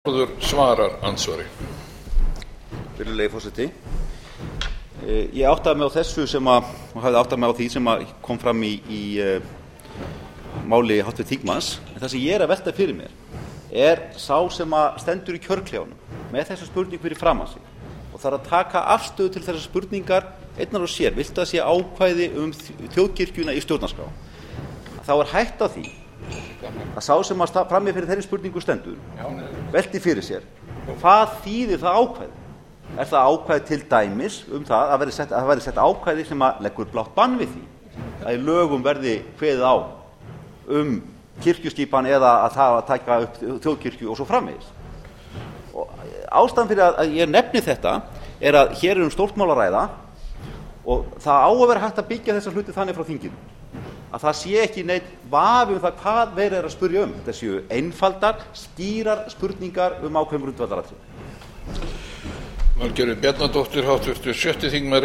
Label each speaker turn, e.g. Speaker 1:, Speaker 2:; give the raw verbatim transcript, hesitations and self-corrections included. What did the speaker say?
Speaker 1: svarar andsvari.
Speaker 2: Virðulegi forseti, ég áttaði mig á þessu sem að, og hafði áttað mig á því sem að kom fram í, í uh, máli háttvirts þingmanns, en það sem ég er að velta fyrir mér er sá sem að stendur í kjörklefanum með þessa spurningu fyrir framan sig og þarf að taka afstöðu til þessar spurningar einnar og sér, viltu að sé ákvæði um þjóðkirkjuna í stjórnarskrá, þá er hætt á því að sá sem að frammi fyrir þeirri spurningu stendur velti fyrir sér hvað þýðir það ákvæði. Er það ákvæði til dæmis um það að það verði sett ákvæði sem að leggur blátt bann við því að í lögum verði kveðið á um kirkjuskipan eða að það að taka upp þjóðkirkju og svo framvegis. Og ástæðan fyrir að ég nefni þetta er að hér er um stórt mál að ræða og það á að vera hægt að byggja þessa hluti þannig frá þinginu að það sé ekki neitt vafi um það hvað verið er að spyrja um. Þetta séu einfaldar, skýrar spurningar um ákveðin grundvallaratriði.
Speaker 1: Valgerður Bjarnadóttir, háttvirtur sjötti þingmaður